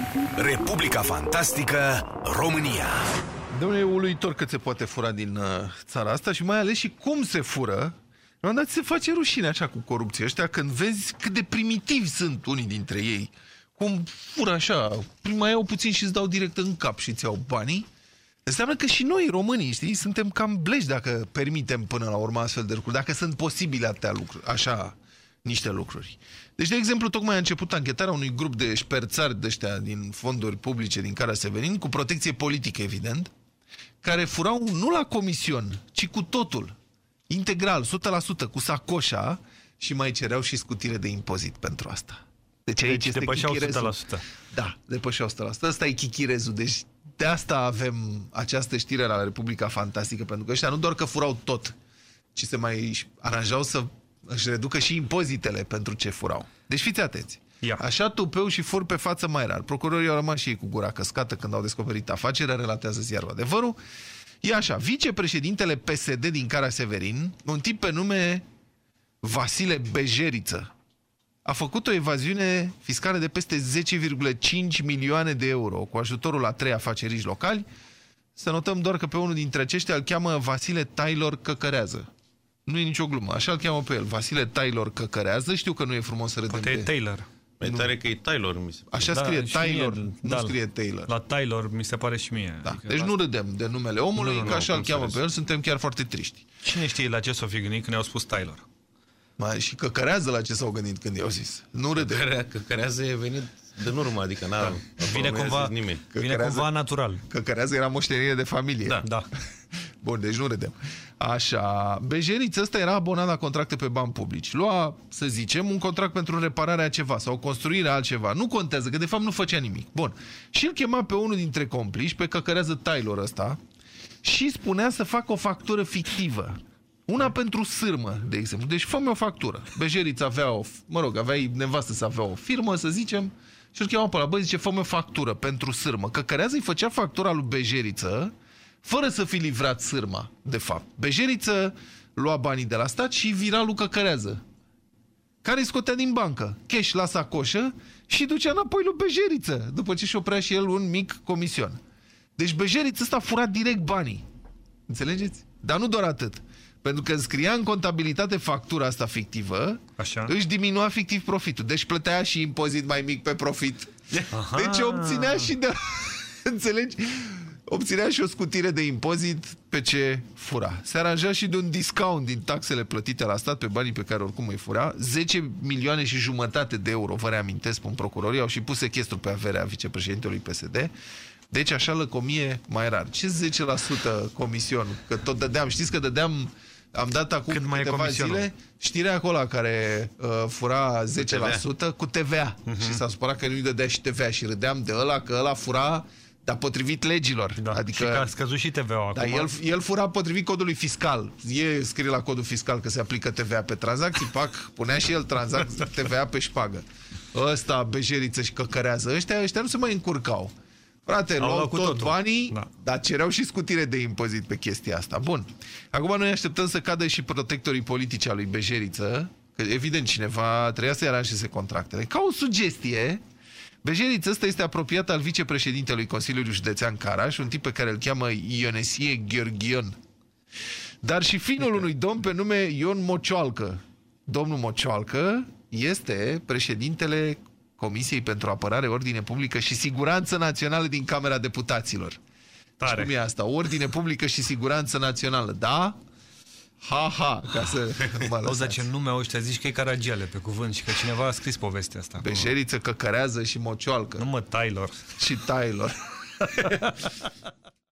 Republica Fantastică România. Dom'le, e uluitor cât se poate fura din țara asta și mai ales și cum se fură. La un dat se face rușine așa cu corupție ăștia când vezi cât de primitivi sunt unii dintre ei. Cum fură așa, mai iau puțin și îți dau direct în cap și îți iau banii. Înseamnă că și noi, românii, știi, suntem cam bleși dacă permitem până la urmă astfel de lucruri, dacă sunt posibile atâtea lucruri, așa, niște lucruri. Deci, de exemplu, tocmai a început anchetarea unui grup de șperțari de ăștia din fonduri publice din Cara Severin, cu protecție politică, evident, care furau nu la comision, ci cu totul, integral, 100%, cu sacoșa și mai cereau și scutire de impozit pentru asta. Deci aici este depășeau 100%. Da, depășeau 100%. Ăsta e chichirezul. Deci de asta avem această știre la Republica Fantastică, pentru că ăștia nu doar că furau tot, ci se mai aranjau să își reducă și impozitele pentru ce furau. Deci fiți atenți. Așa tupeu și fur pe față mai rar. Procurorii au rămas și ei cu gura căscată când au descoperit afacerea, relatează Ziarul Adevărul. E așa, vicepreședintele PSD din Cara Severin, un tip pe nume Vasile Bejeriță, a făcut o evaziune fiscală de peste 10,5 milioane de euro cu ajutorul a 3 afaceriști locali. Să notăm doar că pe unul dintre aceștia îl cheamă Vasile Taylor Căcărează. Nu e nicio glumă, așa îl cheamă pe el, Vasile Taylor Căcărează. Știu că nu e frumos să râdem de... Taylor. Mai tare că e Taylor, mi se pare. Așa scrie Taylor, nu scrie Taylor. La Taylor mi se pare și mie. Da. Deci nu râdem de numele omului, că așa îl cheamă pe el, suntem chiar foarte triști. Cine știe la ce s-o fi gândit când i-au spus Taylor? Mai și căcărează la ce s-au gândit când i-au zis. Nu râde. Căcărează e venit de urmă, adică n-a vine cumva natural. Căcărează era moștenire de familie. Da. Bun, deci nu râdem. Așa, Bejeriță ăsta era abonat la contracte pe bani publici. Lua, să zicem, un contract pentru repararea ceva sau construirea altceva. Nu contează, că de fapt nu făcea nimic. Bun. Și îl chema pe unul dintre compliși, pe Căcărează Taylor ăsta, și spunea să facă o factură fictivă. Una pentru sârmă, de exemplu. Deci fă-mi o factură. Bejeriță avea avea nevastă să avea o firmă, să zicem, și îl chema pe ăla, zice, fă-mi o factură pentru sârmă. Căcărează îi făcea factura lui Bejeriță, fără să fi livrat sârma, de fapt. Bejeriță lua banii de la stat și vira lui Căcărează, care îi scotea din bancă cash la sacoșă și ducea înapoi lui Bejeriță, după ce și-o prea și el un mic comision. Deci Bejeriță ăsta fura direct banii. Înțelegeți? Dar nu doar atât. Pentru că înscria în contabilitate factura asta fictivă, așa, își diminua fictiv profitul. Deci plătea și impozit mai mic pe profit. Aha. Deci obținea și de... Înțelegi? Obținea și o scutire de impozit pe ce fura. Se aranja și de un discount din taxele plătite la stat pe banii pe care oricum îi fura. 10 milioane și jumătate de euro, vă reamintesc, spun procurorii, au și pus sechestru pe averea vicepreședintelui PSD. Deci așa lăcomie mai rar. Ce 10% comision? Că tot dădeam, știți că dădeam, am dat acum câteva zile știrea acolo care fura 10% cu TVA. Și s-a supărat că nu-i dădea și TVA și râdeam de ăla, că ăla fura, dar potrivit legilor. Da. Adică, și că a scăzut și TVA-ul acum. Dar el fura potrivit codului fiscal. E scrie la codul fiscal că se aplică TVA pe tranzacții, pac, punea și el TVA pe șpagă. Ăsta, Bejeriță și Căcărează, ăștia nu se mai încurcau. Frate, luau tot banii, dar cereau și scutire de impozit pe chestia asta. Bun. Acum noi așteptăm să cadă și protectorii politici al lui Bejeriță, că evident cineva trebuia să-i aranjeze contractele. Ca o sugestie, Bejeriță ăsta este apropiat al vicepreședintelui Consiliului Județean Caraș, un tip pe care îl cheamă Ionesie Gheorghion. Dar și finul unui domn pe nume Ion Mocioalcă. Domnul Mocioalcă este președintele Comisiei pentru Apărare, Ordine Publică și Siguranță Națională din Camera Deputaților. Tare. Și cum e asta? Ordine Publică și Siguranță Națională. Da? Ha-ha, ca să mă lăsați. Auzi, dar ce nume au ăștia, zici că e Caragiale pe cuvânt și că cineva a scris povestea asta. Bejeriță, Căcărează și Mocioalcă. Nu mă, Taylor. Și Taylor.